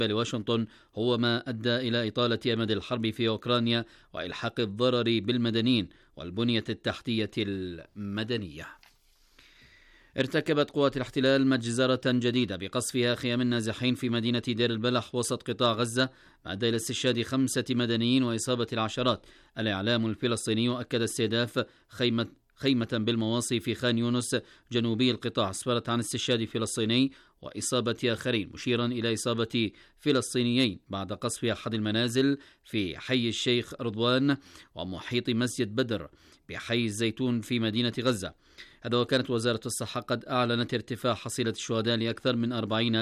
لواشنطن هو ما أدى إلى إطالة أمد الحرب في أوكرانيا وإلحاق الضرر بالمدنيين والبنية التحتية المدنية. ارتكبت قوات الاحتلال مجزرة جديدة بقصفها خيام النازحين في مدينة دير البلح وسط قطاع غزة، ما أدى إلى استشهاد 5 مدنيين وإصابة العشرات. الإعلام الفلسطيني أكد استهداف خيمة بالمواصي في خان يونس جنوبي القطاع أسفرت عن استشهاد فلسطيني وإصابة آخرين، مشيرا إلى إصابة فلسطينيين بعد قصف أحد المنازل في حي الشيخ رضوان ومحيط مسجد بدر بحي الزيتون في مدينة غزة. هذا وكانت وزارة الصحة قد أعلنت ارتفاع حصيلة الشهداء لأكثر من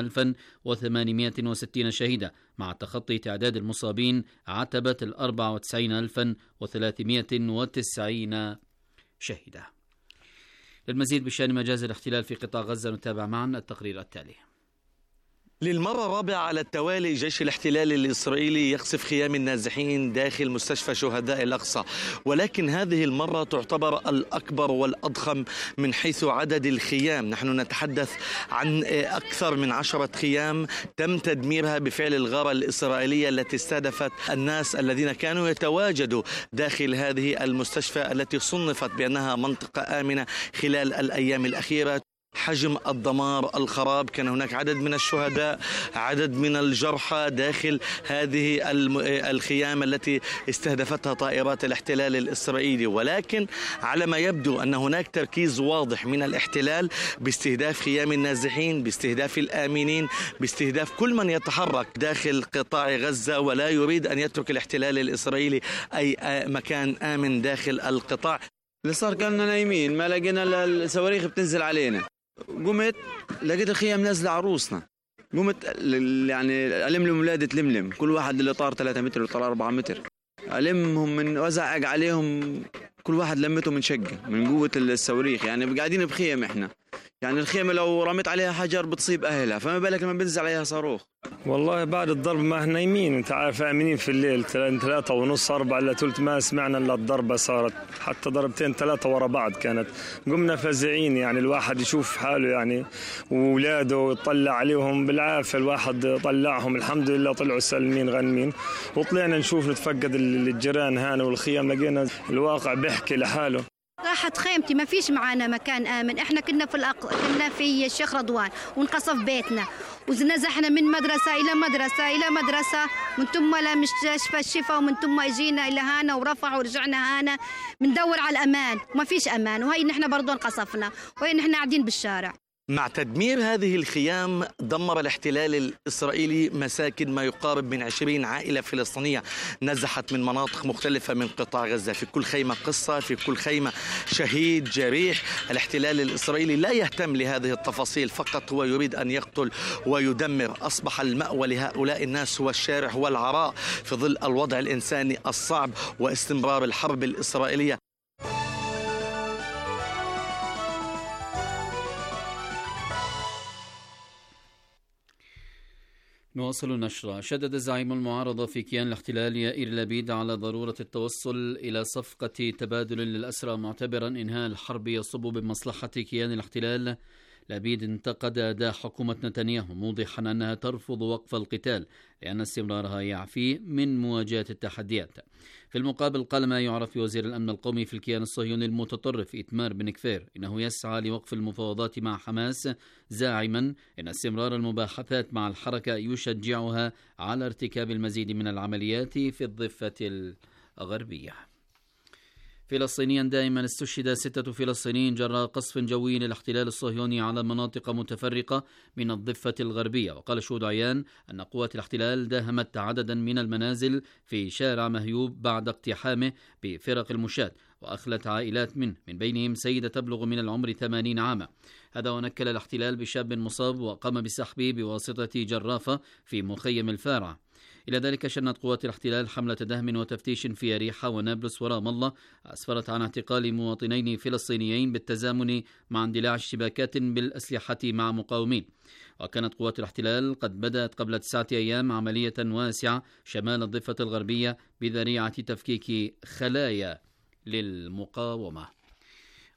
40,860 شهيدا، مع تخطي تعداد المصابين عتبة 94,390 شهيدا. للمزيد بشأن مجازر الاحتلال في قطاع غزة نتابع معا التقرير التالي. للمرة الرابعة على التوالي جيش الاحتلال الإسرائيلي يقصف خيام النازحين داخل مستشفى شهداء الأقصى، ولكن هذه المرة تعتبر الأكبر والأضخم من حيث عدد الخيام. نحن نتحدث عن أكثر من 10 خيام تم تدميرها بفعل الغارة الإسرائيلية التي استهدفت الناس الذين كانوا يتواجدوا داخل هذه المستشفى التي صنفت بأنها منطقة آمنة خلال الأيام الأخيرة. حجم الدمار، الخراب، كان هناك عدد من الشهداء، عدد من الجرحى داخل هذه الخيام التي استهدفتها طائرات الاحتلال الإسرائيلي. ولكن على ما يبدو أن هناك تركيز واضح من الاحتلال باستهداف خيام النازحين، باستهداف الآمنين، باستهداف كل من يتحرك داخل قطاع غزة ولا يريد أن يترك الاحتلال الإسرائيلي أي مكان آمن داخل القطاع. اللي صار كنا نايمين ما لقينا الصواريخ بتنزل علينا، قمت لقيت الخيام نازله عروسنا، قمت يعني ألم ولادة لملم، كل واحد اللي طار 3 متر وطار 4 متر، ألمهم من وزعق عليهم، كل واحد لمته من شقه من قوة الصواريخ. يعني قاعدين بخيم احنا، يعني الخيمة لو رميت عليها حجر بتصيب أهلها، فما بالك لما بنزل عليها صاروخ. والله بعد الضرب ما احنا نايمين، انت عارف آمنين في الليل 3:30 4 إلا ثلث ما سمعنا الا الضربة صارت، حتى ضربتين 3 ورا بعض كانت. قمنا فزعين، يعني الواحد يشوف حاله يعني وولاده يطلع عليهم بالعافية، الواحد طلعهم الحمد لله طلعوا سالمين غنمين، وطلعنا نشوف نتفقد الجيران هان والخيام، لقينا الواقع بيحكي لحاله. راحت خيمتي، ما فيش معانا مكان آمن، احنا كنا كنا في الشيخ رضوان وانقصف بيتنا، ونزحنا من مدرسة إلى مدرسة إلى مدرسة، من ثم لمستشفى الشفا، ومن ثم اجينا إلى هانا ورفع ورجعنا هانا، بندور على الأمان وما فيش أمان، وهي نحن برضو انقصفنا، وهي نحن قاعدين بالشارع. مع تدمير هذه الخيام دمر الاحتلال الإسرائيلي مساكن ما يقارب من 20 عائلة فلسطينية نزحت من مناطق مختلفة من قطاع غزة. في كل خيمة قصة، في كل خيمة شهيد جريح. الاحتلال الإسرائيلي لا يهتم لهذه التفاصيل، فقط هو يريد أن يقتل ويدمر. أصبح المأوى لهؤلاء الناس هو الشارع، هو العراء في ظل الوضع الإنساني الصعب واستمرار الحرب الإسرائيلية. نواصل النشرة. شدد زعيم المعارضة في كيان الاحتلال يائير لبيد على ضرورة التوصل إلى صفقة تبادل للأسرى، معتبرا إنهاء الحرب يصب بمصلحة كيان الاحتلال. لبيد انتقد أداء حكومة نتنياهو، موضحا أنها ترفض وقف القتال لأن استمرارها يعفي من مواجهة التحديات. في المقابل قال ما يعرف وزير الأمن القومي في الكيان الصهيوني المتطرف إتمار بن كفير إنه يسعى لوقف المفاوضات مع حماس، زاعما إن استمرار المباحثات مع الحركة يشجعها على ارتكاب المزيد من العمليات في الضفة الغربية. فلسطينيا دائما استشهد 6 فلسطينيين جراء قصف جوي للاحتلال الصهيوني على مناطق متفرقة من الضفة الغربية. وقال شهود عيان أن قوات الاحتلال داهمت عددا من المنازل في شارع مهيوب بعد اقتحامه بفرق المشاة، وأخلت عائلات من بينهم سيدة تبلغ من العمر 80 عاما. هذا ونكل الاحتلال بشاب مصاب وقام بسحبه بواسطة جرافة في مخيم الفارعة. إلى ذلك شنت قوات الاحتلال حملة دهم وتفتيش في أريحة ونابلس ورام الله، أسفرت عن اعتقال مواطنين فلسطينيين بالتزامن مع اندلاع اشتباكات بالأسلحة مع مقاومين. وكانت قوات الاحتلال قد بدأت قبل 9 أيام عملية واسعة شمال الضفة الغربية بذريعة تفكيك خلايا للمقاومة.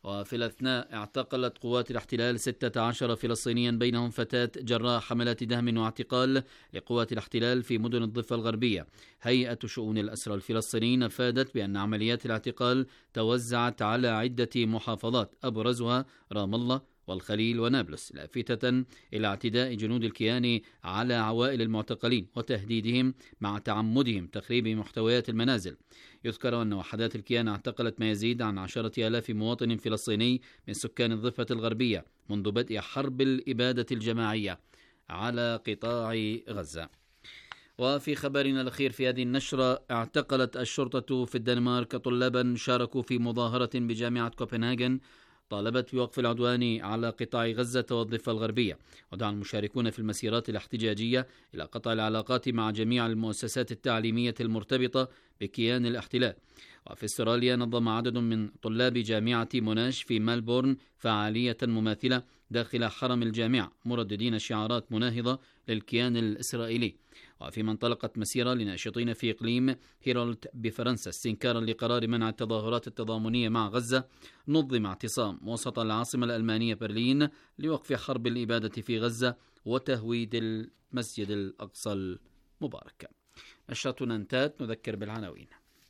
وفي الأثناء اعتقلت قوات الاحتلال 16 فلسطينيا بينهم فتاة جراء حملات دهم واعتقال لقوات الاحتلال في مدن الضفة الغربية. هيئة شؤون الأسرى الفلسطينيين أفادت بأن عمليات الاعتقال توزعت على عدة محافظات أبرزها رام الله والخليل ونابلس، لافتة إلى اعتداء جنود الكيان على عوائل المعتقلين وتهديدهم مع تعمدهم تخريب محتويات المنازل. يذكر أن وحدات الكيان اعتقلت ما يزيد عن 10,000 مواطن فلسطيني من سكان الضفة الغربية منذ بدء حرب الإبادة الجماعية على قطاع غزة. وفي خبرنا الأخير في هذه النشرة، اعتقلت الشرطة في الدنمارك طلابا شاركوا في مظاهرة بجامعة كوبنهاجن طالبت بوقف العدوان على قطاع غزة والضفة الغربية. ودعا المشاركون في المسيرات الاحتجاجية إلى قطع العلاقات مع جميع المؤسسات التعليمية المرتبطة بكيان الاحتلال. وفي استراليا نظم عدد من طلاب جامعة موناش في ملبورن فعالية مماثلة داخل حرم الجامعة مرددين شعارات مناهضة للكيان الإسرائيلي. وفيما انطلقت مسيرة لناشطين في إقليم هيرولت بفرنسا استنكارا لقرار منع التظاهرات التضامنية مع غزة، نظم اعتصام وسط العاصمة الألمانية برلين لوقف حرب الإبادة في غزة وتهويد المسجد الأقصى المبارك. نشرتنا انتهت، نذكر بالعناوين.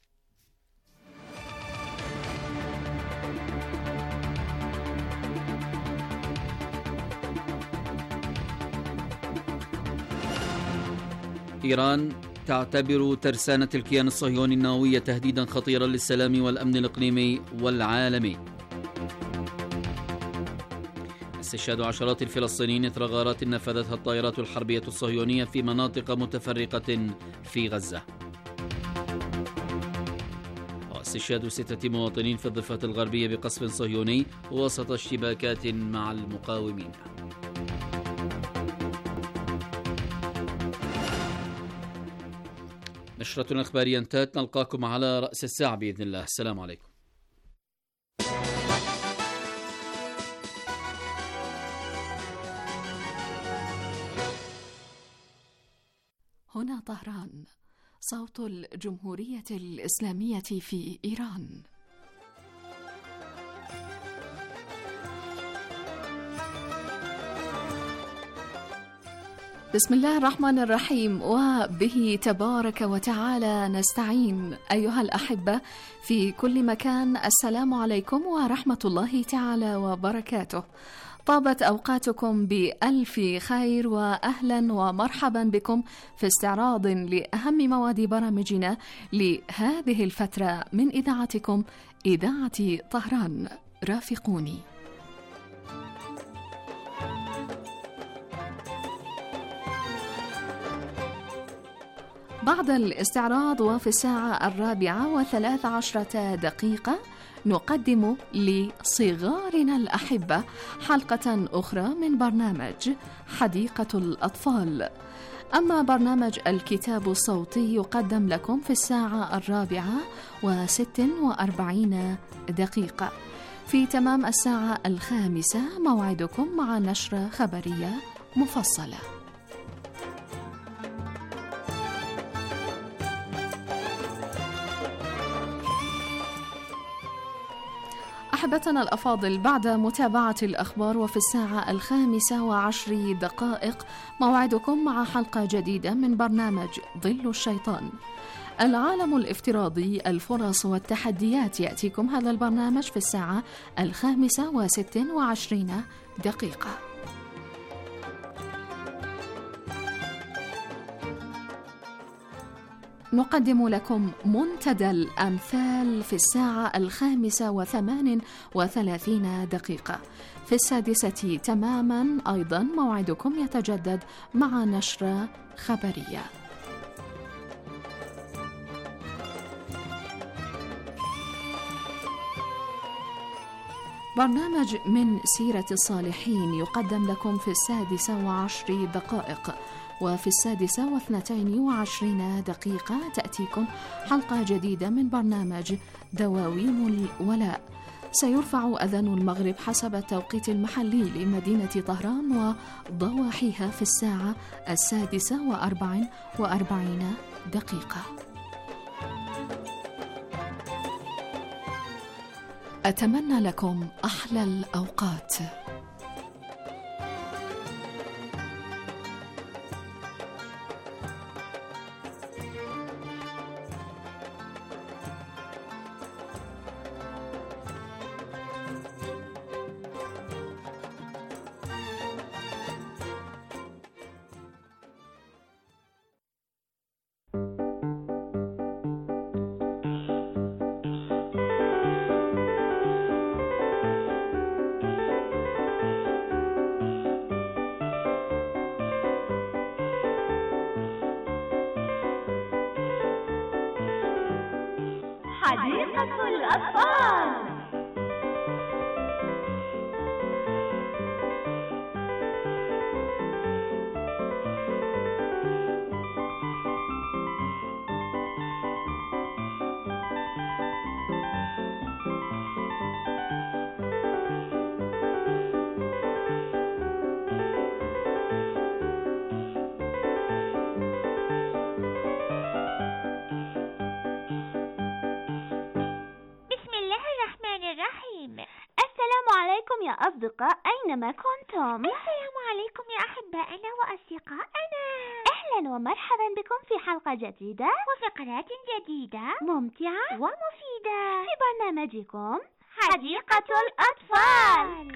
إيران تعتبر ترسانة الكيان الصهيوني النووية تهديدا خطيرا للسلام والأمن الإقليمي والعالمي. استشهاد عشرات الفلسطينيين إثر غارات نفذتها الطائرات الحربية الصهيونية في مناطق متفرقة في غزة. واستشهاد 6 مواطنين في الضفة الغربية بقصف صهيوني وسط اشتباكات مع المقاومين. نشرة الأخبارية انتهت، نلقاكم على رأس الساعة بإذن الله. السلام عليكم. هنا طهران، صوت الجمهورية الإسلامية في إيران. بسم الله الرحمن الرحيم، وبه تبارك وتعالى نستعين. أيها الأحبة في كل مكان، السلام عليكم ورحمة الله تعالى وبركاته. طابت أوقاتكم بألف خير، وأهلا ومرحبا بكم في استعراض لأهم مواد برامجنا لهذه الفترة من إذاعتكم إذاعة طهران. رافقوني. بعد الاستعراض وفي الساعة 4:13 نقدم لصغارنا الأحبة حلقة أخرى من برنامج حديقة الأطفال. أما برنامج الكتاب الصوتي يقدم لكم في الساعة 4:46. في تمام الساعة 5 موعدكم مع نشرة خبرية مفصلة. أحبتنا الأفاضل، بعد متابعة الأخبار وفي الساعة 5:10 موعدكم مع حلقة جديدة من برنامج ظل الشيطان. العالم الافتراضي، الفرص والتحديات، يأتيكم هذا البرنامج في الساعة 5:26. نقدم لكم منتدى الأمثال في الساعة 5:38. في 6 تماما أيضا موعدكم يتجدد مع نشرة خبرية. برنامج من سيرة الصالحين يقدم لكم في 6:10. وفي 6:22 تأتيكم حلقة جديدة من برنامج دواوين الولاء. سيرفع أذان المغرب حسب التوقيت المحلي لمدينة طهران وضواحيها في الساعة 6:44. أتمنى لكم أحلى الأوقات. حديقة الأطفال. يا أصدقاء أينما كنتم. السلام عليكم يا أحبائنا وأصدقائنا. أهلا ومرحبا بكم في حلقة جديدة وفقرات جديدة ممتعة ومفيدة في برنامجكم حديقة الأطفال.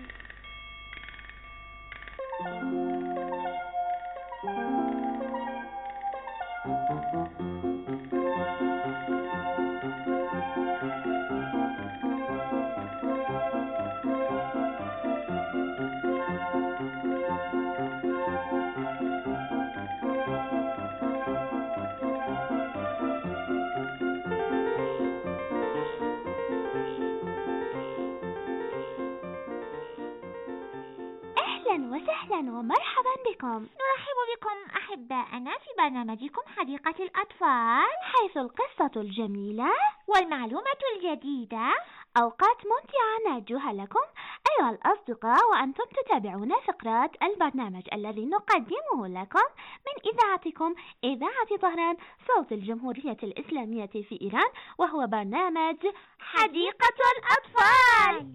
وسهلا ومرحبا بكم. نرحب بكم أحبائنا في برنامجكم حديقة الأطفال، حيث القصة الجميلة والمعلومة الجديدة، أوقات ممتعة نرجوها لكم أيها الأصدقاء وأنتم تتابعون فقرات البرنامج الذي نقدمه لكم من إذاعتكم إذاعة طهران صوت الجمهورية الإسلامية في إيران، وهو برنامج حديقة الأطفال.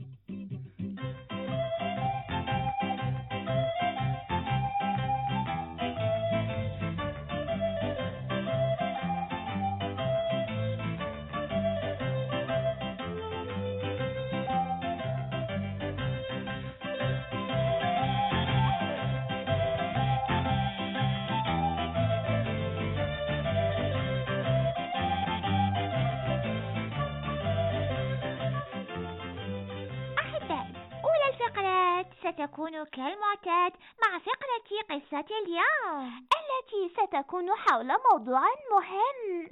ستكون كالمعتاد مع فقرة قصة اليوم التي ستكون حول موضوع مهم.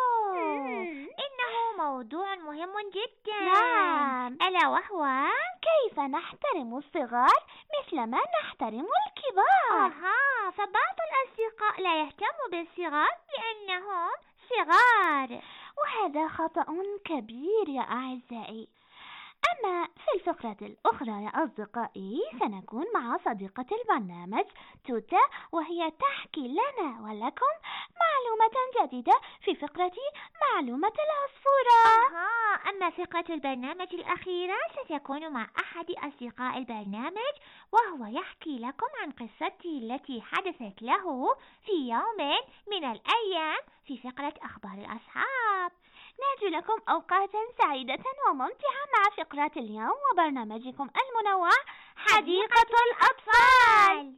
إنه موضوع مهم جدا. نعم، ألا وهو كيف نحترم الصغار مثلما نحترم الكبار. فبعض الأصدقاء لا يهتموا بالصغار لأنهم صغار، وهذا خطأ كبير يا أعزائي. أما في الفقرة الأخرى يا أصدقائي سنكون مع صديقة البرنامج توتا، وهي تحكي لنا ولكم معلومة جديدة في فقرة معلومة العصفورة. أما فقرة البرنامج الأخيرة ستكون مع أحد أصدقاء البرنامج، وهو يحكي لكم عن قصته التي حدثت له في يوم من الأيام في فقرة أخبار الأصحاب. نرجو لكم أوقاتا سعيدة وممتعة مع فقرات اليوم وبرنامجكم المنوع حديقة الأطفال.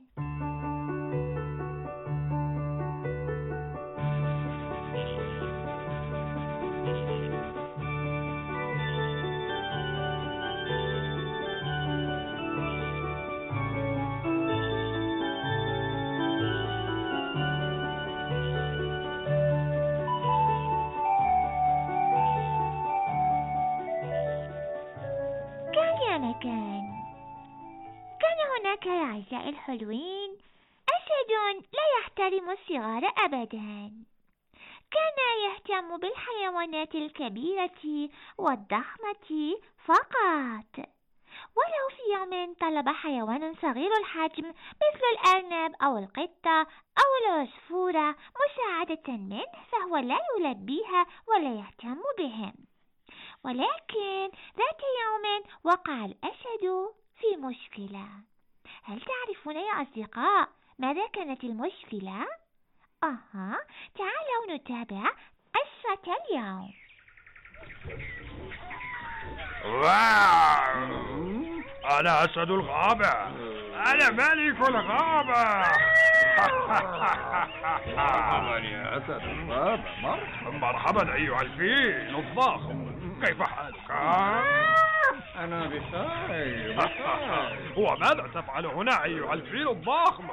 كان هناك يا أعزائي الحلوين أسد لا يحترم الصغار أبدا. كان يهتم بالحيوانات الكبيرة والضخمة فقط. ولو في يوم طلب حيوان صغير الحجم مثل الأرنب أو القطة أو العصفورة مساعدة منه، فهو لا يلبيها ولا يهتم بهم. ولكن ذات يوم وقع الأسد في مشكلة. هل تعرفون يا أصدقاء ماذا كانت المشكلة؟ تعالوا نتابع قصة اليوم. أنا أسد الغابة، أنا ملك الغابة. مرحبا يا أسد الغابة. مرحبا أيها الفيل الضخم، كيف حالك؟ أنا بخير. وماذا تفعل هنا أيها الفيل الضخم؟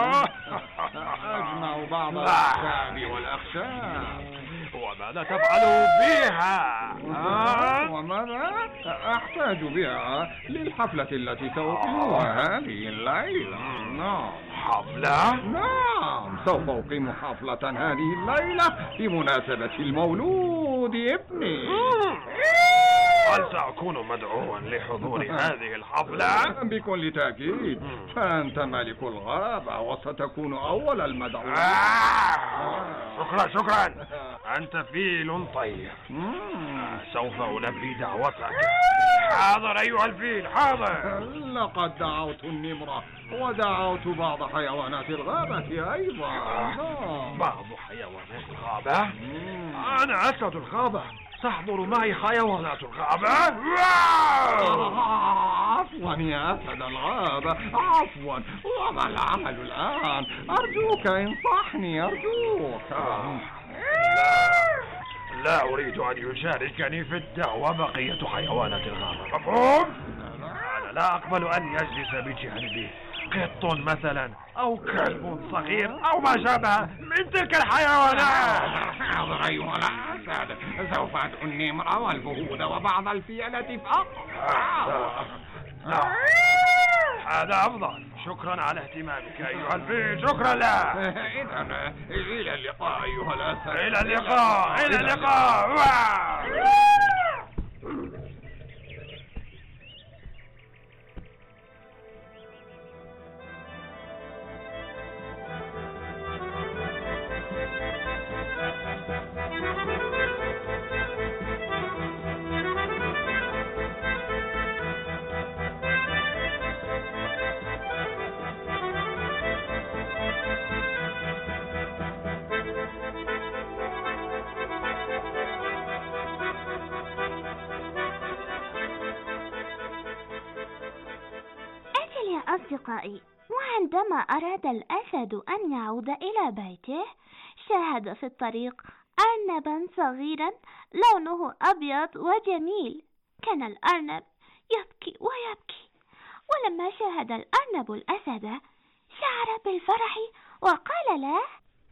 أجمع بعض الأعشاب والأخشاب. وماذا تفعل بها؟ وماذا أحتاج بها للحفلة التي سأقيمها هذه الليلة. نعم. حفلة؟ نعم، سوف أقيم حفلة هذه الليلة بمناسبة المولود ابني. هل سأكون مدعوا لحضور هذه الحفلة؟ بكل تأكيد، فأنت ملك الغابة وستكون أول المدعوين. شكرا، أنت فيل طيب. سوف ألبي دعوتك. حاضر أيها الفيل، حاضر. لقد دعوت النمرة ودعوت بعض حيوانات الغابة أيضا. بعض حيوانات الغابة؟ أنا أسد الغابة، تحضر معي حيوانات الغابة؟ عفوا يا أسد الغابة، عفوا. وما العمل الآن؟ أرجوك انصحني، أرجوك. لا أريد أن يشاركني في الدعوة بقية حيوانات الغابة، مفهوم؟ أنا لا أقبل أن يجلس بجانبي قط مثلا أو كلب صغير أو ما شابه من تلك الحيوانات. حاضر أيها الأسد، سوف أدعو النمر والفهود وبعض الفيلة فقط. هذا أفضل. شكرا على اهتمامك أيها الفيل، شكرا لك. إذن إلى اللقاء أيها الأسد. إلى اللقاء، إلى اللقاء. أصدقائي، وعندما أراد الأسد أن يعود إلى بيته شاهد في الطريق أرنبا صغيرا لونه أبيض وجميل. كان الأرنب يبكي ويبكي، ولما شاهد الأرنب الأسد شعر بالفرح وقال له: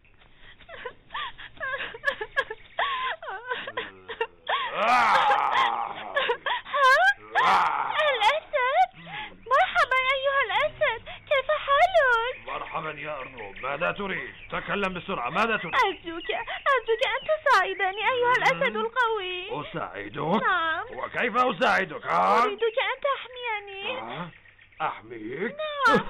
الأسد، مرحبا أيها الأسد، كيف حالك؟ مرحبا يا أرنب، ماذا تريد؟ تكلم بسرعة، ماذا تريد؟ أرجوك أن تساعدني أيها الأسد القوي. أساعدك؟ نعم. وكيف أساعدك؟ أريدك أن تحميني. أحميك؟ نعم.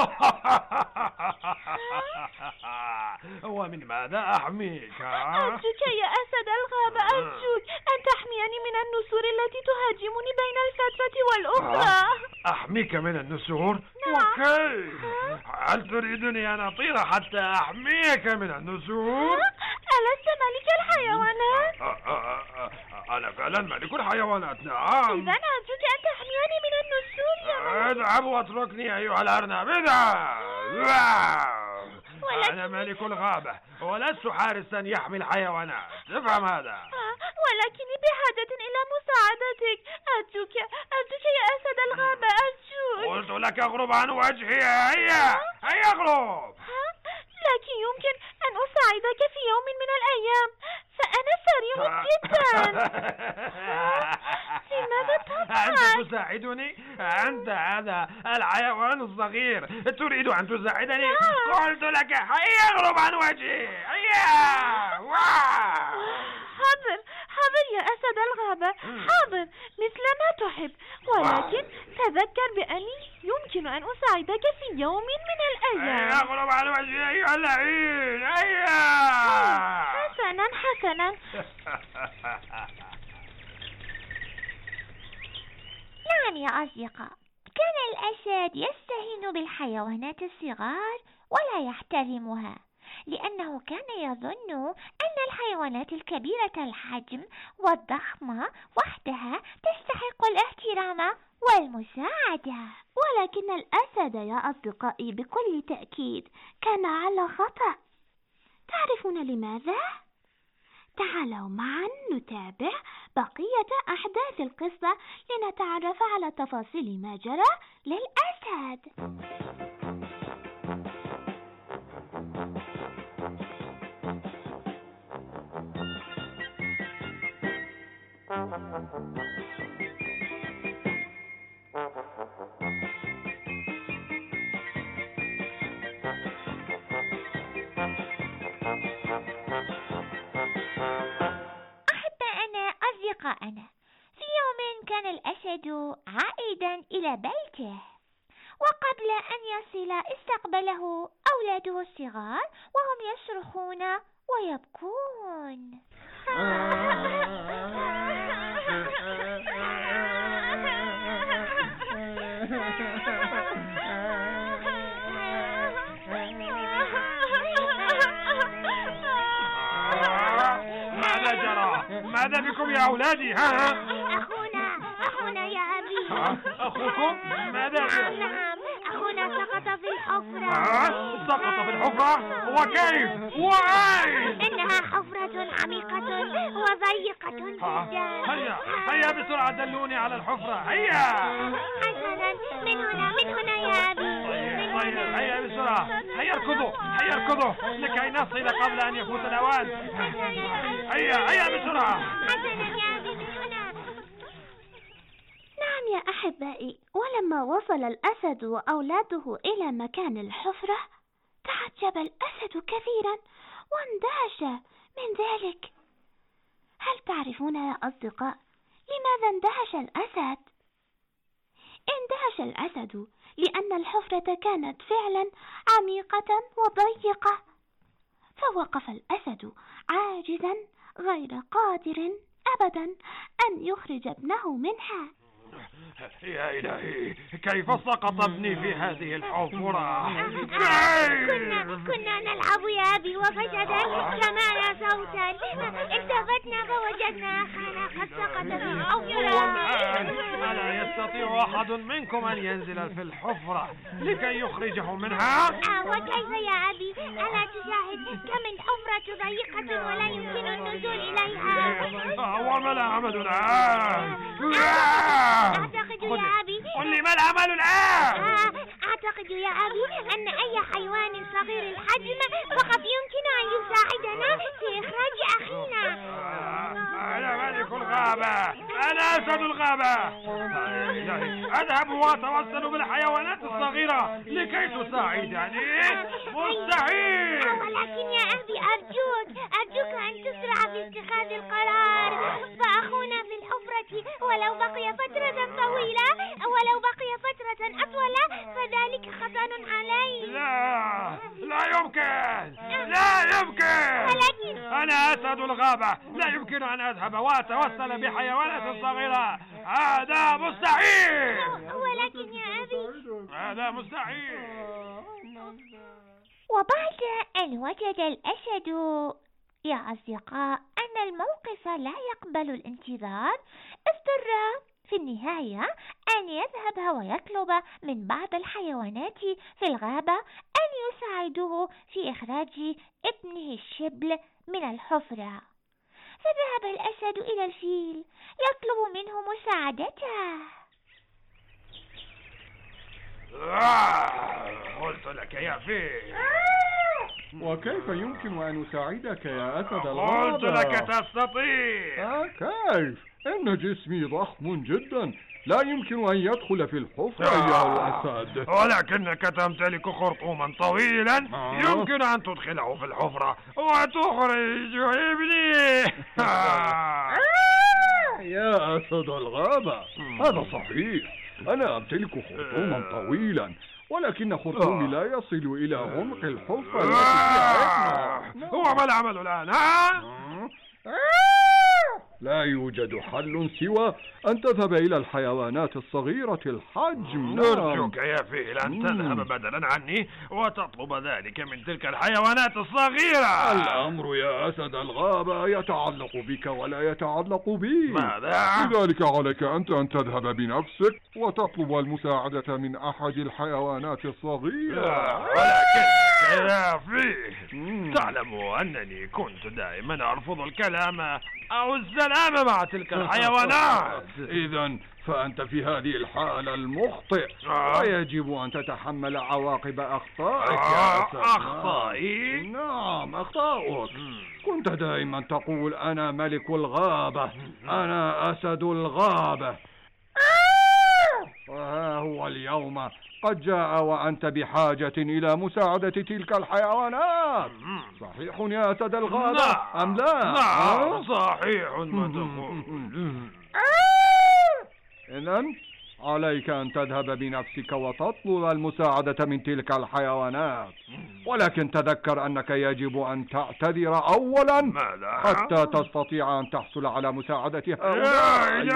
ومن ماذا أحميك؟ أرجوك يا أسد الغابة، أرجوك أن تحميني من النسور التي تهاجمني بين الفترة والأخرى. أحميك من النسور؟ نعم. وكيف؟ هل تريدني أن أطير حتى أحميك من النسور؟ ألست ملك الحيوانات؟ أنا فعلا ملك الحيوانات، نعم. إذن أرجوك أن تحميني من النسور يا ملك. اذهب واتركني أيها الأرنب، اذهب. أنا ملك الغابة ولست حارسا يحمي الحيوانات، افهم هذا. ولكني بحاجة إلى مساعدتك، أرجوك يا أسد الغابة، أرجوك. قلت لك اغرب عن وجهي، هيا اغرب. لكن يمكن أن أساعدك في يوم من الأيام، فأنا سريع جدا. لماذا تضحك؟ أنت تساعدني؟ أنت هذا الحيوان الصغير تريد أن تساعدني؟ قلت لك هيا اغرب عن وجهي، هيا. حاضر يا أسد الغابة، حاضر مثل ما تحب، ولكن تذكر بأني يمكن أن أساعدك في يوم من الأيام. هيا اغرب عن وجهي أيها اللعين، هيا. حسنا. نعم يا أصدقاء، كان الأسد يستهين بالحيوانات الصغار ولا يحترمها، لأنه كان يظن أن الحيوانات الكبيرة الحجم والضخمة وحدها تستحق الاحترام والمساعدة. ولكن الأسد يا أصدقائي بكل تأكيد كان على خطأ. تعرفون لماذا؟ تعالوا معا نتابع بقية أحداث القصة لنتعرف على تفاصيل ما جرى للأسد. أصدقائنا، في يوم كان الأسد عائدا إلى بيته، وقبل أن يصل استقبله أولاده الصغار وهم يصرخون ويبكون. ماذا بكم يا أولادي؟ أخونا يا أبي. أخوكم؟ ماذا بكم؟ نعم، أخونا سقط في الحفرة. سقط في الحفرة؟ وكيف؟ وأين؟ إنها حفرة عميقة وضيقة جدا. هيا بسرعة دلوني على الحفرة. هيا. حسنا، من هنا يا أبي. طيب هيا بسرعة. هيا اركضوا لكي نصل قبل أن يفوت الأوان. هيا بسرعة. حسنا يا أبي، من هنا. نعم يا أحبائي، ولما وصل الأسد وأولاده إلى مكان الحفرة تعجب الأسد كثيرا واندهش من ذلك. هل تعرفون يا أصدقاء لماذا اندهش الأسد؟ اندهش الأسد لأن الحفرة كانت فعلا عميقة وضيقة، فوقف الأسد عاجزا غير قادر أبدا أن يخرج ابنه منها. يا إلهي، كيف سقط ابني في هذه الحفرة؟ كنا نلعب يا أبي وفجأة سمعنا صوتا، التفتنا فوجدنا أخانا قد سقط في الحفرة. ألا يستطيع أحد منكم أن ينزل في الحفرة لكي يخرجه منها؟ وكيف يا أبي؟ ألا تشاهد كم الحفرة ضيقة ولا يمكن النزول إليها؟ وما العمل الآن؟ أعتقد يا أبي، قل لي ما العمل الآن؟ أعتقد يا أبي أن أي حيوان صغير الحجم فقط يمكن أن يساعدنا في إخراج أخينا. أنا ملك الغابة، أنا أسد الغابة. أذهب وأتوسل بالحيوانات الصغيرة لكي تساعدني. مستحيل. ولكن يا أبي أرجوك أن تسرع في اتخاذ القرار، فأخونا في الحفرة ولو بقي فترة طويلة ولو بقي فترة أطول فذلك خطر علي. لا يمكن. ولكن أنا أسد الغابة، لا يمكن أن أذهب وأتوسل بحيوانات صغيرة. هذا مستحيل. ولكن يا أبي هذا مستحيل. وبعد أن وجد الأسد يا أصدقاء أن الموقف لا يقبل الانتظار، اضطر في النهاية أن يذهب ويطلب من بعض الحيوانات في الغابة أن يساعدوه في إخراج ابنه الشبل من الحفرة. فذهب الأسد إلى الفيل يطلب منه مساعدته. قلت لك يا فيل. وكيف يمكن أن أساعدك يا أسد الغابة؟ قلت لك تستطيع. كيف؟ إن جسمي ضخم جدا، لا يمكن أن يدخل في الحفرة أيها الأسد. ولكنك تمتلك خرطوما طويلا يمكن أن تدخله في الحفرة وتخرج ابني. يا أسد الغابة، هذا صحيح، أنا أمتلك خرطوما طويلا، ولكن خرطومي لا يصل إلى عمق الحفرة التي فيها. وما العمل الآن؟ لا يوجد حل سوى أن تذهب إلى الحيوانات الصغيرة الحجم. نرجوك يا فيل أن تذهب بدلا عني وتطلب ذلك من تلك الحيوانات الصغيرة. الأمر يا أسد الغابة يتعلق بك ولا يتعلق بي. ماذا؟ لذلك عليك أنت أن تذهب بنفسك وتطلب المساعدة من أحد الحيوانات الصغيرة. ولكن يا فيل تعلم أنني كنت دائما أرفض الكلام أو السلام مع تلك الحيوانات. إذن فأنت في هذه الحالة المخطئ ويجب أن تتحمل عواقب أخطائك يا أسد. أخطائي؟ نعم أخطاؤك. كنت دائما تقول أنا ملك الغابة، أنا أسد الغابة، وها هو اليوم قد جاء وأنت بحاجة إلى مساعدة تلك الحيوانات. صحيح يا أسد الغابة أم لا؟ نعم صحيح ما تقول. إذن عليك أن تذهب بنفسك وتطلب المساعدة من تلك الحيوانات، ولكن تذكر أنك يجب أن تعتذر أولا حتى تستطيع أن تحصل على مساعدة هؤلاء.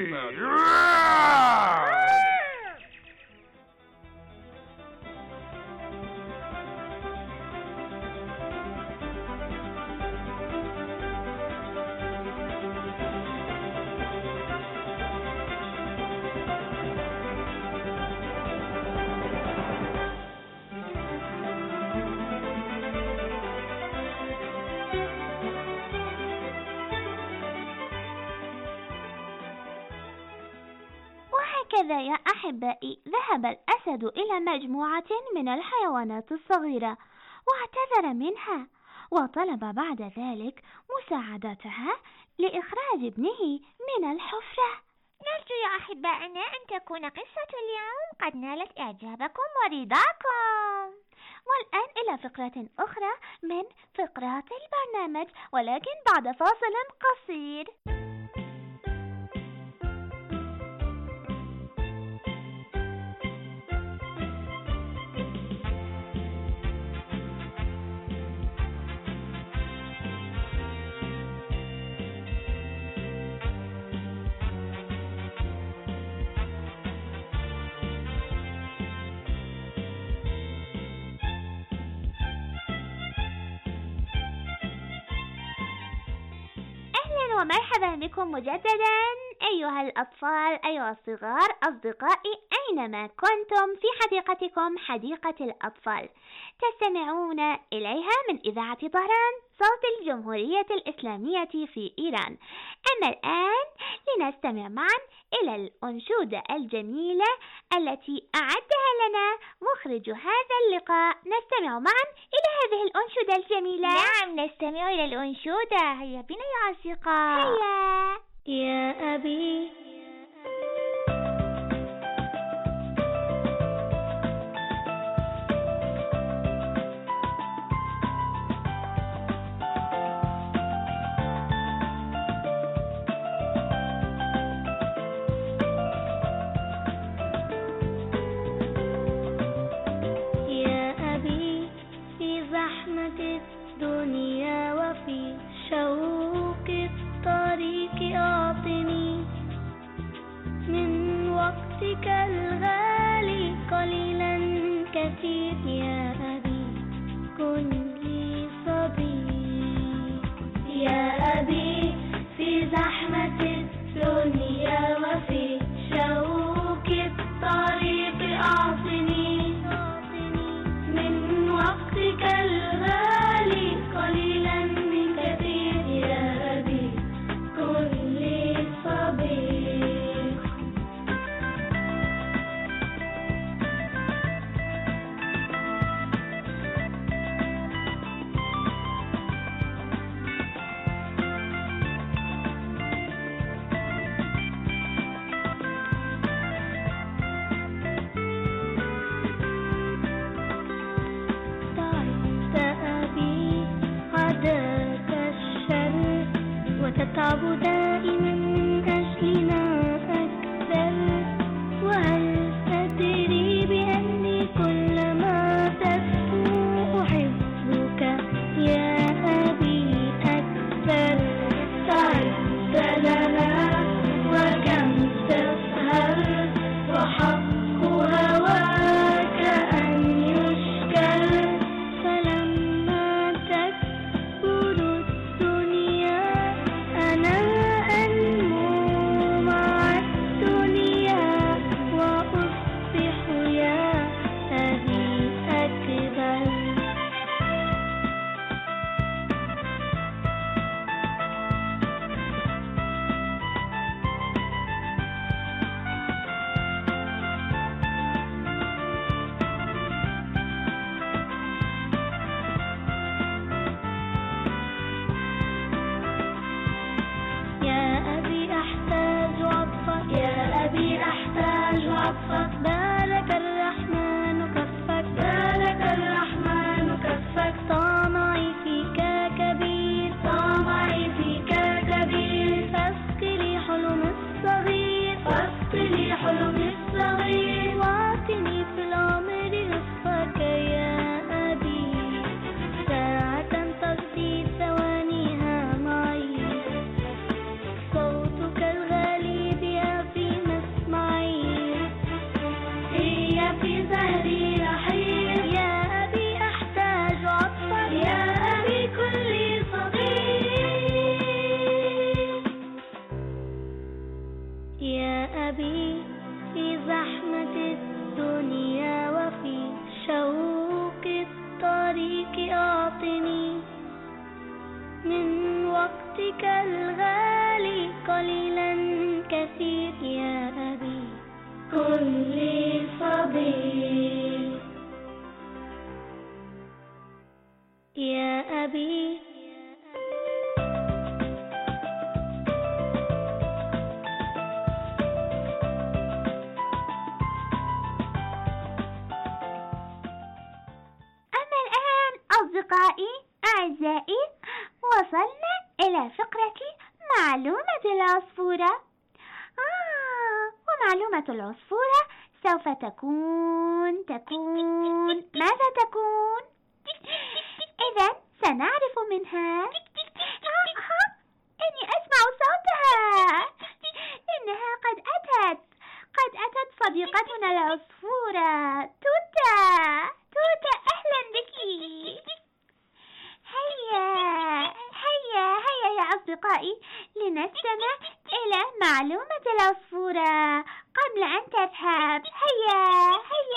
وهكذا يا أحبائي ذهب الأسد إلى مجموعة من الحيوانات الصغيرة واعتذر منها، وطلب بعد ذلك مساعدتها لإخراج ابنه من الحفرة. نرجو يا أحبائنا أن تكون قصة اليوم قد نالت إعجابكم ورضاكم. والآن إلى فقرة أخرى من فقرات البرنامج، ولكن بعد فاصل قصير. ومرحبا بكم مجددا أيها الأطفال، أيها الصغار، أصدقائي أينما كنتم في حديقتكم حديقة الأطفال تستمعون إليها من إذاعة طهران صوت الجمهورية الإسلامية في إيران. أما الآن لنستمع معا إلى الأنشودة الجميلة التي أعدها لنا مخرج هذا اللقاء. نستمع معا إلى هذه الأنشودة الجميلة. نعم نستمع إلى الأنشودة، هيا بنا يا أصدقاء. هيا. يا أبي الدنيا وفي شوق الطريق أعطني من وقتك الغالي قليلا كثير. يا أبي كن لي صديق. يا أبي في زحمة الدنيا وفي شوق الطريق أعطني من وقتك الغالي قليلا من كثير. يا أبي كن لي صديق. وتتعب دائما أجلنا أكثر، وهل تدري بأني كلما تسكو أحبك يا أبي أكثر. تعبت عطفك، بارك الرحمن كفك، بارك الرحمن كفك. طمعي فيك كبير، طمعي فيك كبير. فاسق لي حلم الصغير، فاسق لي حلم الصغير. واعطني في العمر نصفك يا أبي، ساعة تقضي ثوانيها معي. صوتك الغالي بها في مسمعي، هي في ظهري رحيل. يا أبي أحتاج عطفك، يا أبي كلي صغير. يا أبي في زحمة الدنيا وفي شوق الطريق أعطني من وقتك الغالي قليلا كثير. يا أبي كلي صغير. يا أبي أصدقائي أعزائي، وصلنا إلى فقرة معلومة العصفورة. ومعلومة العصفورة سوف تكون ماذا تكون؟ إذن سنعرف منها. إني أسمع صوتها، إنها قد أتت صديقتنا العصفورة توتا. أهلا بك. هيا يا أصدقائي، لنستمع إلى معلومة العصفورة قبل أن تذهب. هيا.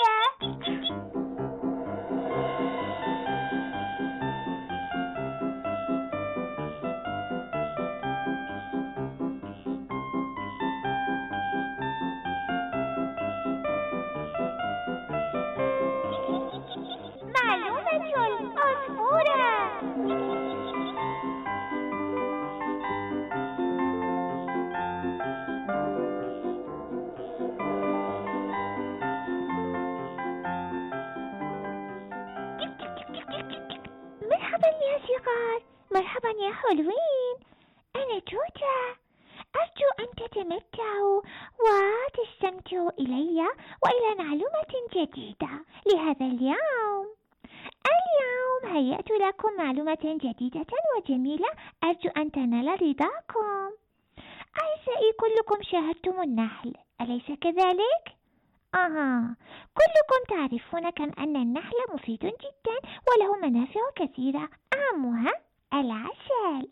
معلومة العصفورة. مرحبا يا صغار، مرحبا يا حلوين. أنا توتا، أرجو أن تتمتعوا وتستمتعوا إلي وإلى معلومة جديدة لهذا اليوم. هيأت لكم معلومة جديدة وجميلة، أرجو أن تنال رضاكم. أعزائي، كلكم شاهدتم النحل، أليس كذلك؟ كلكم تعرفون كم أن النحل مفيد جدا وله منافع كثيرة، أهمها العسل.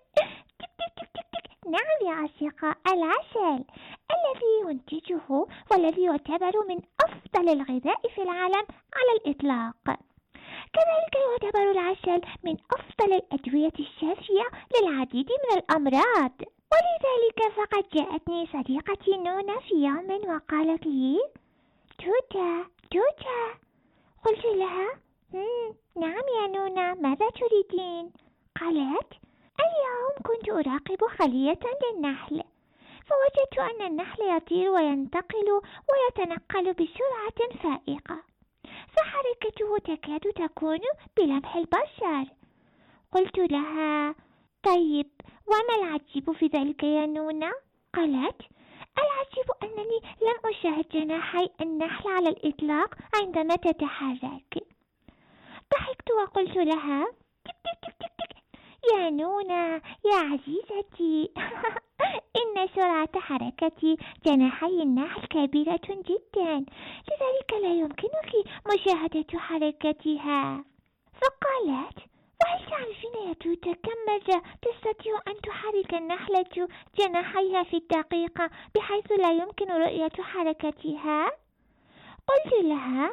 نعم يا أصدقاء، العسل الذي ينتجه والذي يعتبر من أفضل الغذاء في العالم على الإطلاق. كذلك يعتبر العسل من أفضل الأدوية الشافية للعديد من الأمراض. ولذلك فقد جاءتني صديقتي نونا في يوم وقالت لي: توتا. قلت لها: نعم يا نونا، ماذا تريدين؟ قالت: اليوم كنت أراقب خلية للنحل، فوجدت أن النحل يطير وينتقل ويتنقل بسرعة فائقة، فحركته تكاد تكون بلمح البشر. قلت لها: طيب، وما العجيب في ذلك يا نونا؟ قالت: العجيب أنني لم أشاهد جناحي النحل على الإطلاق عندما تتحرك. ضحكت وقلت لها: يا نونا يا عزيزتي، إن سرعة حركة جناحي النحل كبيرة جدا، لذلك لا يمكنك مشاهدة حركتها. فقالت: وهل تعرفين يا توتا كم مرة تستطيع أن تحرك النحلة جناحيها في الدقيقة بحيث لا يمكن رؤية حركتها؟ قلت لها: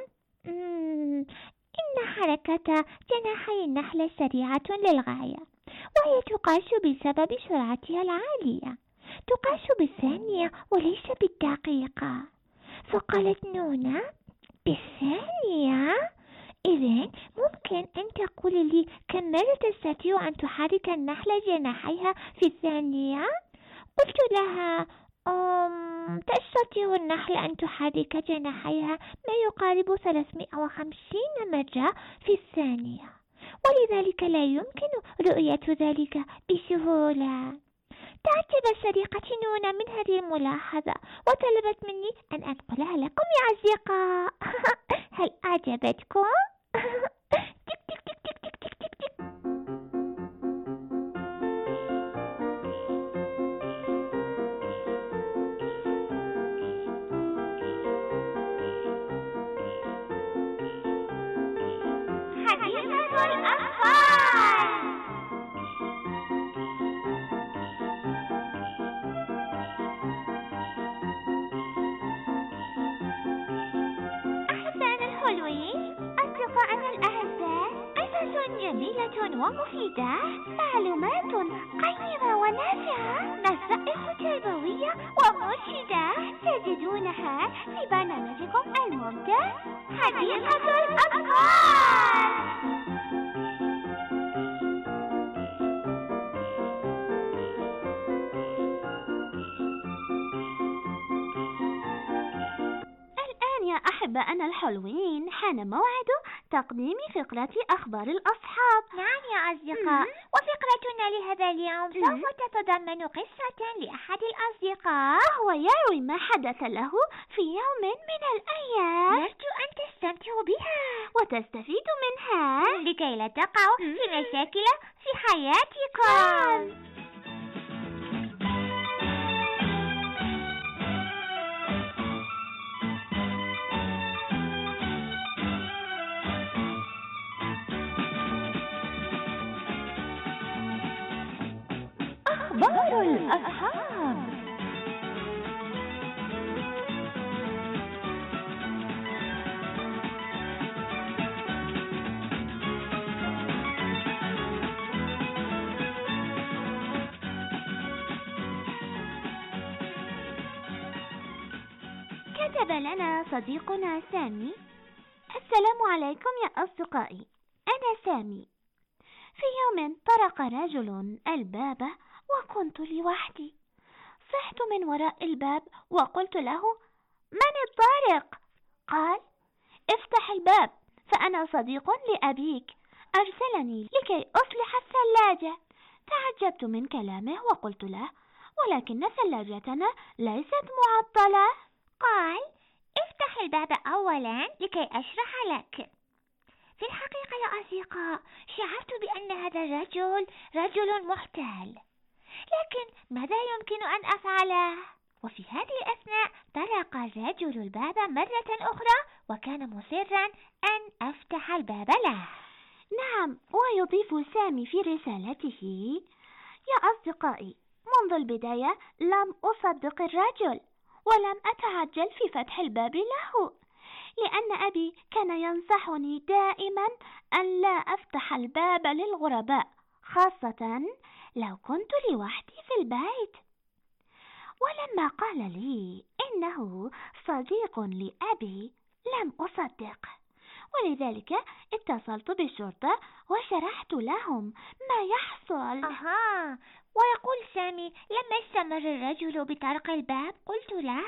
إن حركة جناحي النحلة سريعة للغاية، وهي تقاس بسبب سرعتها العالية، تقاس بالثانية وليس بالدقيقة. فقالت نونا: بالثانية؟ إذن ممكن أن تقول لي كم مرة تستطيع أن تحرك النحلة جناحيها في الثانية؟ قلت لها: تستطيع النحلة أن تحرك جناحيها ما يقارب 350 مرة في الثانية، ولذلك لا يمكن رؤية ذلك بسهولة. تعجبت صديقتي نونا من هذه الملاحظة وطلبت مني أن أنقلها لكم يا أصدقاء. هل أعجبتكم؟ تك تك تك تك تك تك تك تك. حديقة الأطفال. أصدقائنا الأعزاء، قصص جميلة ومفيدة، معلومات قيمة ونافعة، نصائح تربوية ومرشدة تجدونها في برنامجكم الممتع حديقة الأطفال. أحبائنا الحلوين، حان موعد تقديم فقرة أخبار الأصحاب. نعم يا أصدقاء، وفقرتنا لهذا اليوم سوف تتضمن قصة لأحد الأصدقاء وهو يروي ما حدث له في يوم من الأيام. نرجو أن تستمتعوا بها وتستفيدوا منها لكي لا تقعوا في مشاكل في حياتكم. أخبار الأصحاب. كتب لنا صديقنا سامي: السلام عليكم يا أصدقائي، أنا سامي. في يوم طرق رجل الباب وكنت لوحدي. صحت من وراء الباب وقلت له: من الطارق؟ قال: افتح الباب، فأنا صديق لأبيك، أرسلني لكي أصلح الثلاجة. تعجبت من كلامه وقلت له: ولكن ثلاجتنا ليست معطلة. قال: افتح الباب أولا لكي أشرح لك. في الحقيقة يا أصدقاء، شعرت بأن هذا الرجل رجل محتال، لكن ماذا يمكن أن أفعله؟ وفي هذه الأثناء طرق الرجل الباب مرة أخرى وكان مصرا أن أفتح الباب له. نعم، ويضيف سامي في رسالته: يا أصدقائي، منذ البداية لم أصدق الرجل ولم أتعجل في فتح الباب له، لأن أبي كان ينصحني دائما أن لا أفتح الباب للغرباء، خاصة لو كنت لوحدي في البيت. ولما قال لي إنه صديق لأبي لم أصدق، ولذلك اتصلت بالشرطة وشرحت لهم ما يحصل. ويقول سامي: لما استمر الرجل بطرق الباب قلت له: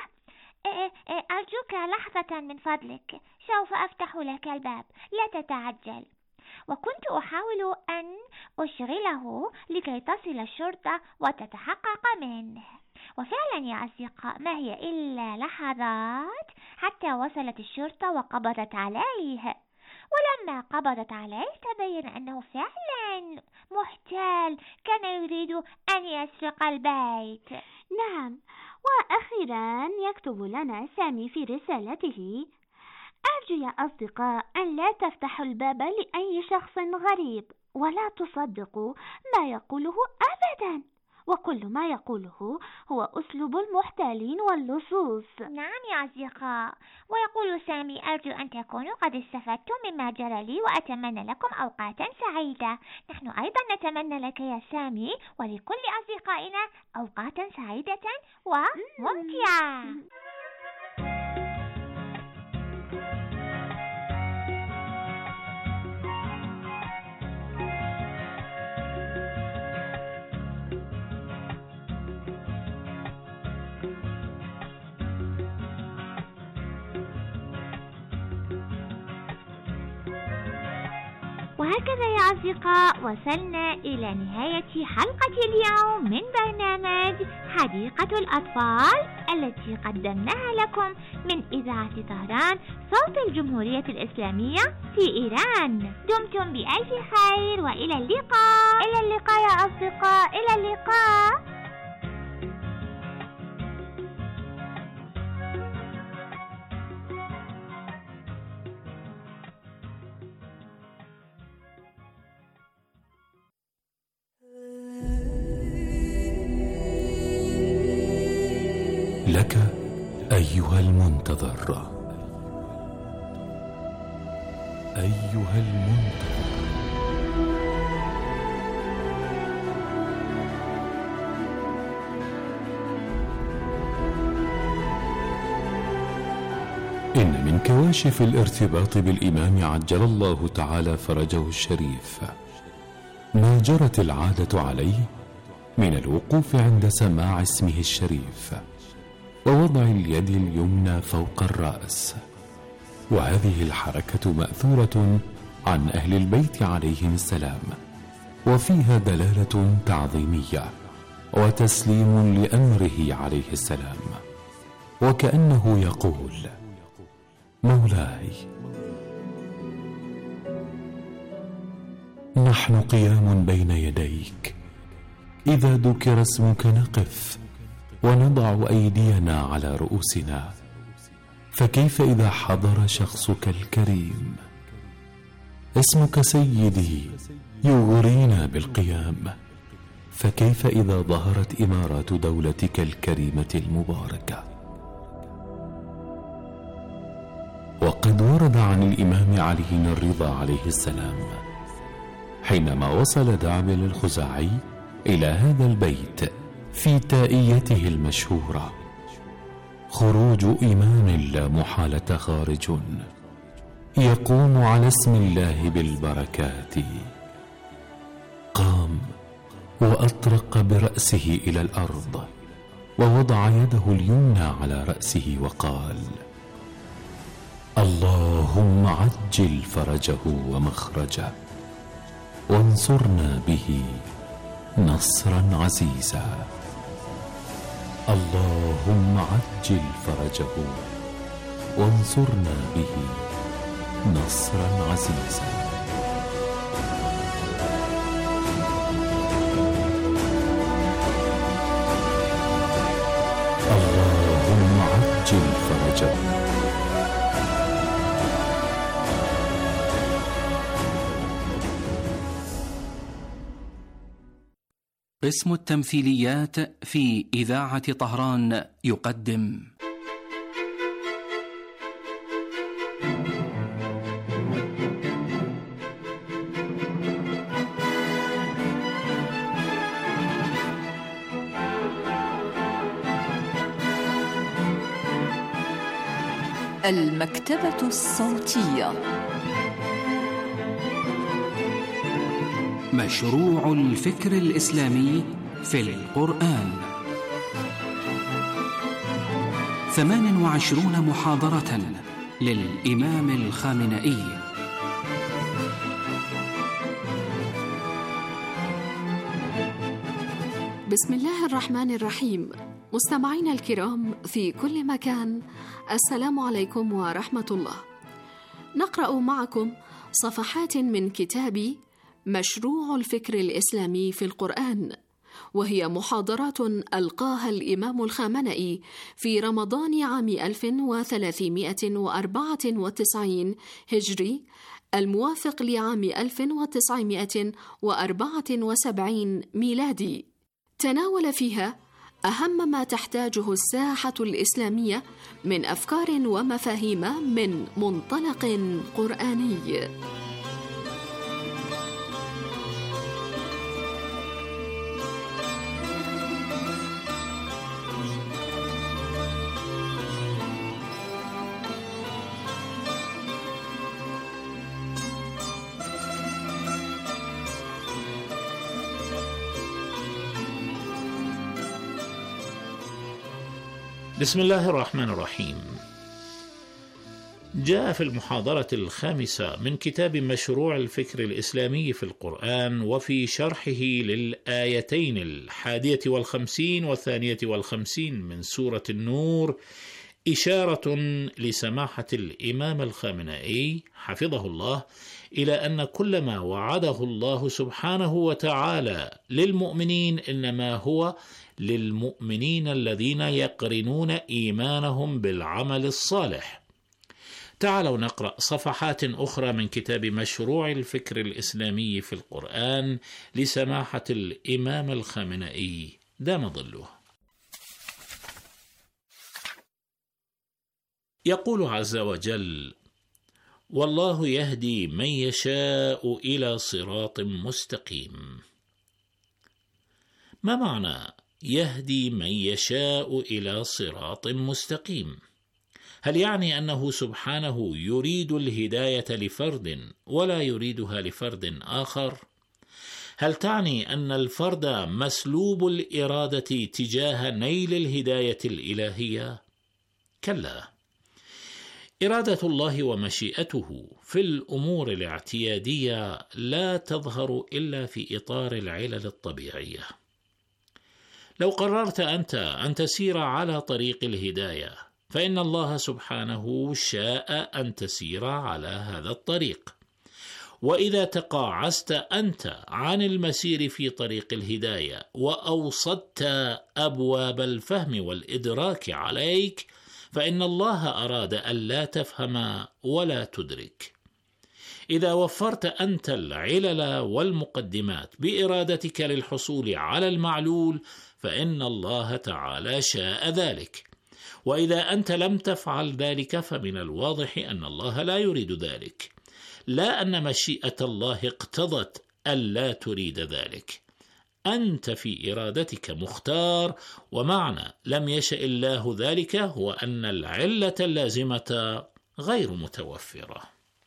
أرجوك لحظة من فضلك، سوف أفتح لك الباب، لا تتعجل. وكنت أحاول أن أشغله لكي تصل الشرطة وتتحقق منه. وفعلا يا أصدقاء، ما هي إلا لحظات حتى وصلت الشرطة وقبضت عليه. ولما قبضت عليه تبين أنه فعلا محتال، كان يريد أن يسرق البيت. نعم، وأخيرا يكتب لنا سامي في رسالته: أرجو يا أصدقاء أن لا تفتحوا الباب لأي شخص غريب، ولا تصدقوا ما يقوله أبدا، وكل ما يقوله هو أسلوب المحتالين واللصوص. نعم يا أصدقاء، ويقول سامي: أرجو أن تكونوا قد استفدتم مما جرى لي، وأتمنى لكم أوقاتا سعيدة. نحن أيضا نتمنى لك يا سامي ولكل أصدقائنا أوقاتا سعيدة وممتعة. وهكذا يا أصدقاء وصلنا إلى نهاية حلقة اليوم من برنامج حديقة الأطفال التي قدمناها لكم من إذاعة طهران صوت الجمهورية الإسلامية في إيران. دمتم بألف خير وإلى اللقاء. إلى اللقاء يا أصدقاء، إلى اللقاء. لك أيها المنتظر، أيها المنتظر، إن من كواشف الارتباط بالإمام عجل الله تعالى فرجه الشريف ما جرت العادة عليه من الوقوف عند سماع اسمه الشريف ووضع اليد اليمنى فوق الرأس، وهذه الحركة مأثورة عن أهل البيت عليهم السلام، وفيها دلالة تعظيمية وتسليم لأمره عليه السلام، وكأنه يقول: مولاي، نحن قيام بين يديك، إذا ذكر اسمك نقف ونضع أيدينا على رؤوسنا، فكيف إذا حضر شخصك الكريم؟ اسمك سيدي يغرينا بالقيام، فكيف إذا ظهرت إمارات دولتك الكريمة المباركة؟ وقد ورد عن الإمام علي الرضا عليه السلام حينما وصل دعبل الخزاعي إلى هذا البيت في تائيته المشهورة: خروج إمام لا محالة خارج، يقوم على اسم الله بالبركات. قام وأطرق برأسه إلى الأرض ووضع يده اليمنى على رأسه وقال: اللهم عجل فرجه ومخرجه وانصرنا به نصرا عزيزا. اللهم عجل فرجه وانصرنا به نصرا عزيزا. اللهم عجل فرجه. قسم التمثيليات في إذاعة طهران يقدم المكتبة الصوتية، مشروع الفكر الإسلامي في القرآن، 28 محاضرة للإمام الخامنئي. بسم الله الرحمن الرحيم. مستمعينا الكرام في كل مكان، السلام عليكم ورحمة الله. نقرأ معكم صفحات من كتاب مشروع الفكر الإسلامي في القرآن، وهي محاضرات ألقاها الإمام الخامنئي في رمضان عام 1394 هجري، الموافق لعام 1974 ميلادي. تناول فيها أهم ما تحتاجه الساحة الإسلامية من أفكار ومفاهيم من منطلق قرآني. بسم الله الرحمن الرحيم. جاء في المحاضرة 5 من كتاب مشروع الفكر الإسلامي في القرآن وفي شرحه للآيتين 51 و52 من سورة النور إشارة لسماحة الإمام الخامنئي حفظه الله إلى أن كل ما وعده الله سبحانه وتعالى للمؤمنين إنما هو للمؤمنين الذين يقرنون إيمانهم بالعمل الصالح. تعالوا نقرأ صفحات أخرى من كتاب مشروع الفكر الإسلامي في القرآن لسماحة الإمام الخامنئي دام ظله. يقول عز وجل: والله يهدي من يشاء إلى صراط مستقيم. ما معنى يهدي من يشاء إلى صراط مستقيم؟ هل يعني أنه سبحانه يريد الهداية لفرد ولا يريدها لفرد آخر؟ هل تعني أن الفرد مسلوب الإرادة تجاه نيل الهداية الإلهية؟ كلا، إرادة الله ومشيئته في الأمور الاعتيادية لا تظهر إلا في إطار العلل الطبيعية. لو قررت أنت أن تسير على طريق الهداية فإن الله سبحانه شاء أن تسير على هذا الطريق، وإذا تقاعست أنت عن المسير في طريق الهداية وأوصدت أبواب الفهم والإدراك عليك فإن الله أراد ألا تفهم ولا تدرك. إذا وفرت أنت العلل والمقدمات بإرادتك للحصول على المعلول فإن الله تعالى شاء ذلك، وإذا أنت لم تفعل ذلك فمن الواضح أن الله لا يريد ذلك، لا أن مشيئة الله اقتضت ألا تريد ذلك. أنت في إرادتك مختار، ومعنى لم يشأ الله ذلك هو أن العلة اللازمة غير متوفرة.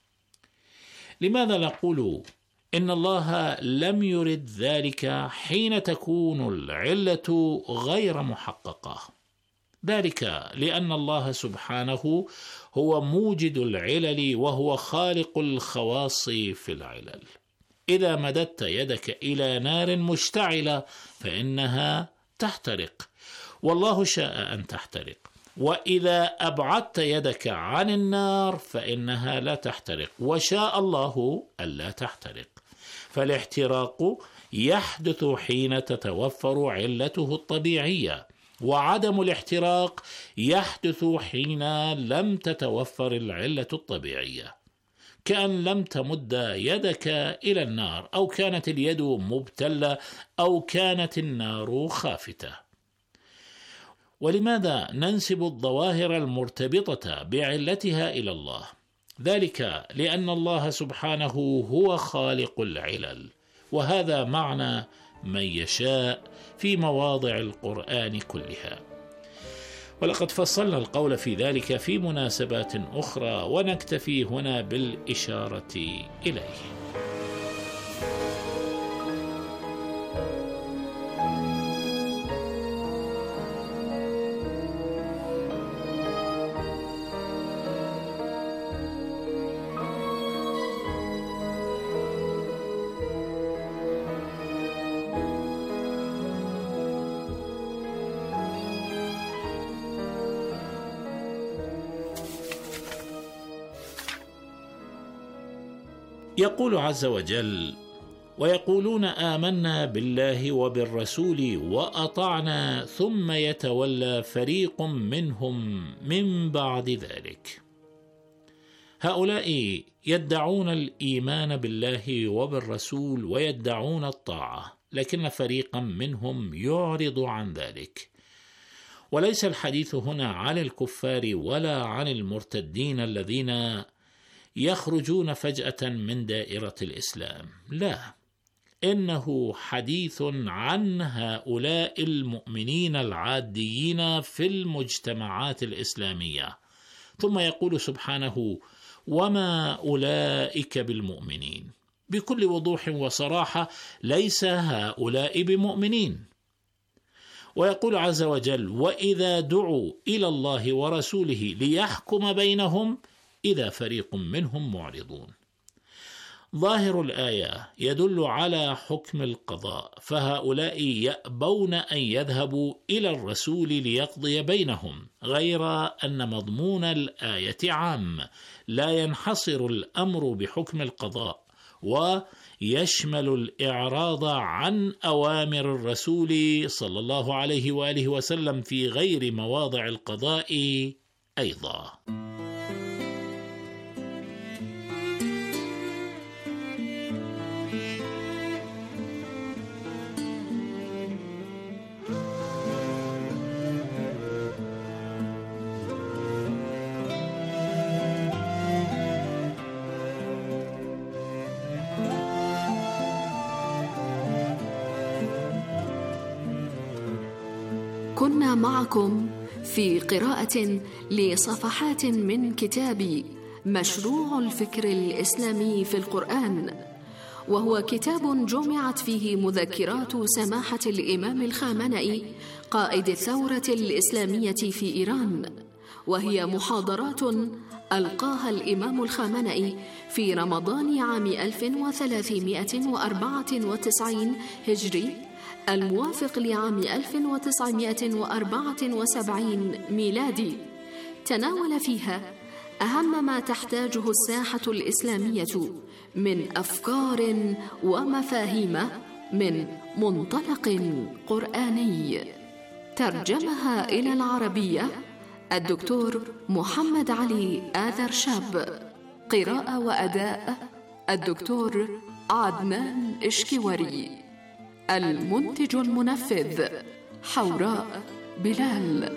لماذا نقول إن الله لم يرد ذلك حين تكون العلة غير محققة؟ ذلك لأن الله سبحانه هو موجد العلل وهو خالق الخواص في العلل. إذا مددت يدك إلى نار مشتعلة فإنها تحترق، والله شاء أن تحترق، وإذا أبعدت يدك عن النار فإنها لا تحترق، وشاء الله ألا تحترق. فالاحتراق يحدث حين تتوفر علته الطبيعية، وعدم الاحتراق يحدث حين لم تتوفر العلة الطبيعية، كأن لم تمد يدك إلى النار، أو كانت اليد مبتلة، أو كانت النار خافتة. ولماذا ننسب الظواهر المرتبطة بعلتها إلى الله؟ ذلك لأن الله سبحانه هو خالق العلل، وهذا معنى من يشاء في مواضع القرآن كلها، ولقد فصلنا القول في ذلك في مناسبات أخرى، ونكتفي هنا بالإشارة إليه. يقول عز وجل: ويقولون آمنا بالله وبالرسول وأطعنا ثم يتولى فريق منهم من بعد ذلك. هؤلاء يدعون الإيمان بالله وبالرسول ويدعون الطاعة، لكن فريقا منهم يعرض عن ذلك. وليس الحديث هنا عن الكفار ولا عن المرتدين الذين يخرجون فجأة من دائرة الإسلام، لا، إنه حديث عن هؤلاء المؤمنين العاديين في المجتمعات الإسلامية. ثم يقول سبحانه: وما أولئك بالمؤمنين. بكل وضوح وصراحة ليس هؤلاء بمؤمنين. ويقول عز وجل: وإذا دعوا إلى الله ورسوله ليحكم بينهم إذا فريق منهم معرضون. ظاهر الآية يدل على حكم القضاء، فهؤلاء يأبون أن يذهبوا إلى الرسول ليقضي بينهم، غير أن مضمون الآية عام لا ينحصر الأمر بحكم القضاء، ويشمل الإعراض عن أوامر الرسول صلى الله عليه وآله وسلم في غير مواضع القضاء أيضا. كنا معكم في قراءة لصفحات من كتاب مشروع الفكر الإسلامي في القرآن، وهو كتاب جمعت فيه مذكرات سماحة الإمام الخامنئي قائد الثورة الإسلامية في إيران، وهي محاضرات ألقاها الإمام الخامنئي في رمضان عام 1394 هجري الموافق لعام 1974 ميلادي، تناول فيها أهم ما تحتاجه الساحة الإسلامية من أفكار ومفاهيم من منطلق قرآني. ترجمها إلى العربية الدكتور محمد علي آذر شاب، قراءة وأداء الدكتور عدنان إشكوري، المنتج المنفذ حوراء بلال.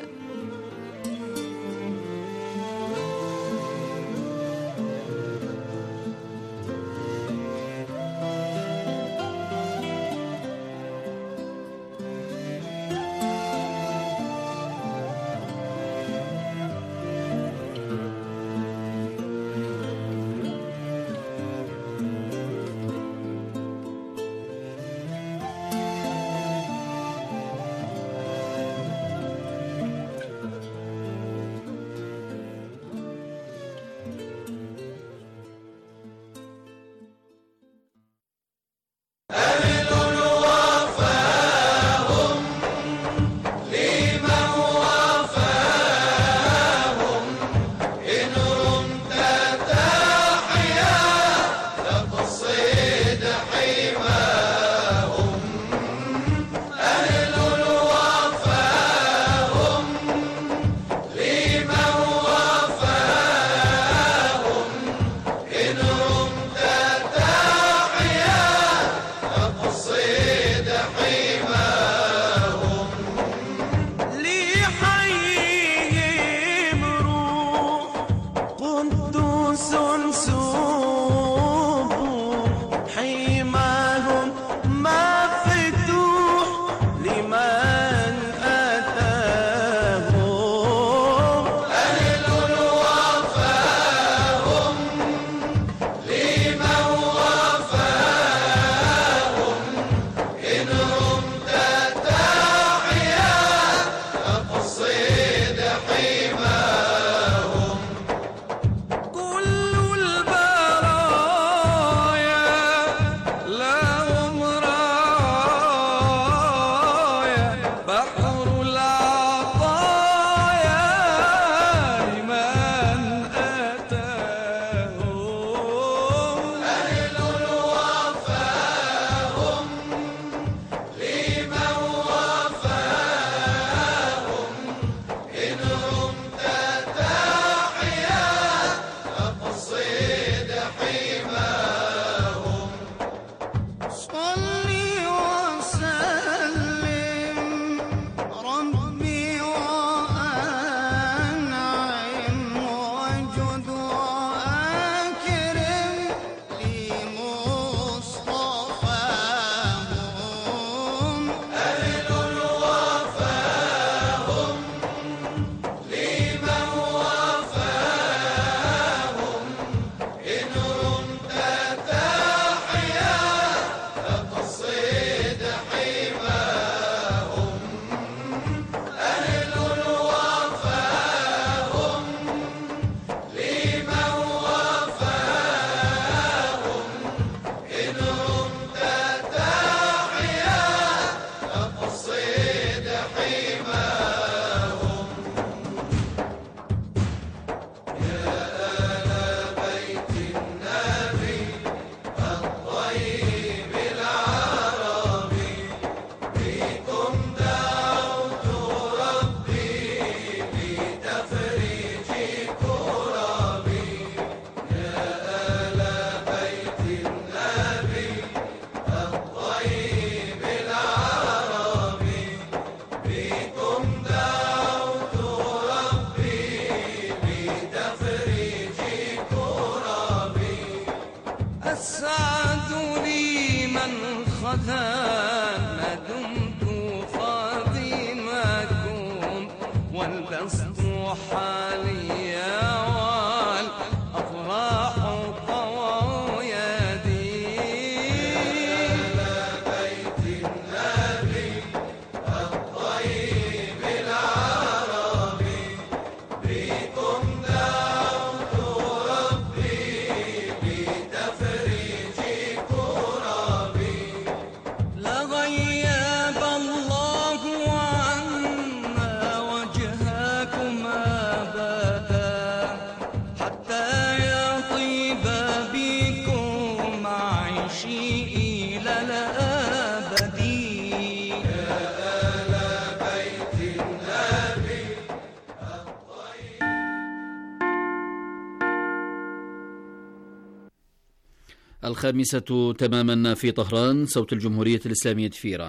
الخامسة تماما في طهران، صوت الجمهورية الإسلامية في إيران.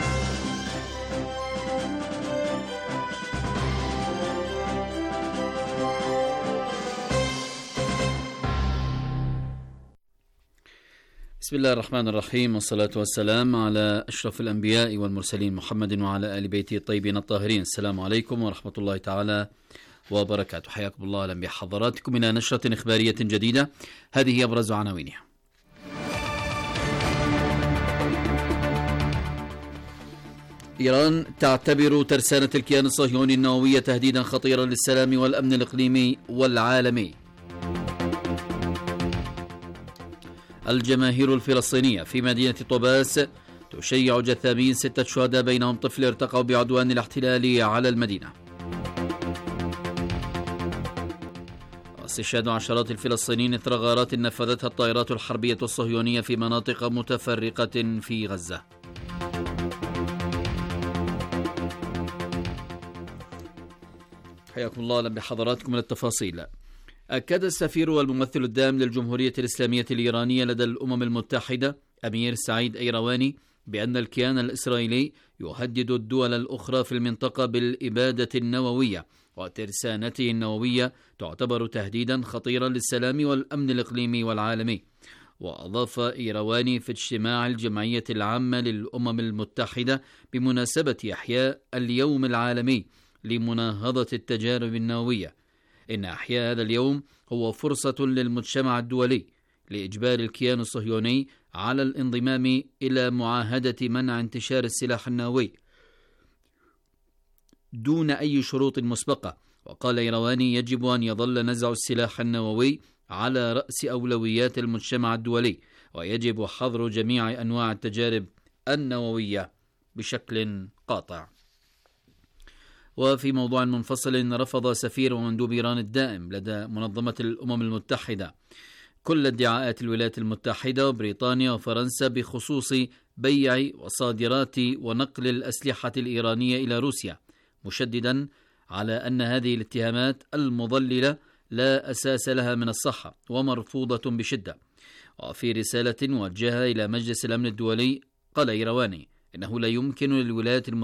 بسم الله الرحمن الرحيم، والصلاة والسلام على أشرف الأنبياء والمرسلين محمد وعلى آل بيته الطيبين الطاهرين. السلام عليكم ورحمة الله تعالى وبركاته. حياكم الله أهلا بحضراتكم إلى نشرة إخبارية جديدة. هذه أبرز عناوينها. إيران تعتبر ترسانة الكيان الصهيوني النووية تهديدا خطيرا للسلام والأمن الإقليمي والعالمي. الجماهير الفلسطينية في مدينة طوباس تشيع جثامين 6 شهداء بينهم طفل ارتقوا بعدوان الاحتلال على المدينة. استشهاد عشرات الفلسطينيين إثر غارات نفذتها الطائرات الحربية الصهيونية في مناطق متفرقة في غزة. حياكم الله بحضراتكم للتفاصيل. أكد السفير والممثل الدائم للجمهورية الإسلامية الإيرانية لدى الأمم المتحدة أمير سعيد أيرواني بأن الكيان الإسرائيلي يهدد الدول الأخرى في المنطقة بالإبادة النووية، وترسانته النووية تعتبر تهديدا خطيرا للسلام والأمن الإقليمي والعالمي. وأضاف إيرواني في اجتماع الجمعية العامة للأمم المتحدة بمناسبة إحياء اليوم العالمي لمناهضة التجارب النووية إن إحياء هذا اليوم هو فرصة للمجتمع الدولي لإجبار الكيان الصهيوني على الانضمام إلى معاهدة منع انتشار السلاح النووي دون أي شروط مسبقة. وقال إيرواني يجب أن يظل نزع السلاح النووي على رأس أولويات المجتمع الدولي، ويجب حظر جميع أنواع التجارب النووية بشكل قاطع. وفي موضوع منفصل، رفض سفير ومندوب إيران الدائم لدى منظمة الأمم المتحدة كل ادعاءات الولايات المتحدة وبريطانيا وفرنسا بخصوص بيع وصادرات ونقل الأسلحة الإيرانية إلى روسيا، مشددا على أن هذه الاتهامات المضللة لا أساس لها من الصحة ومرفوضة بشدة. وفي رسالة موجهة إلى مجلس الأمن الدولي قال إيرواني إنه لا يمكن للولايات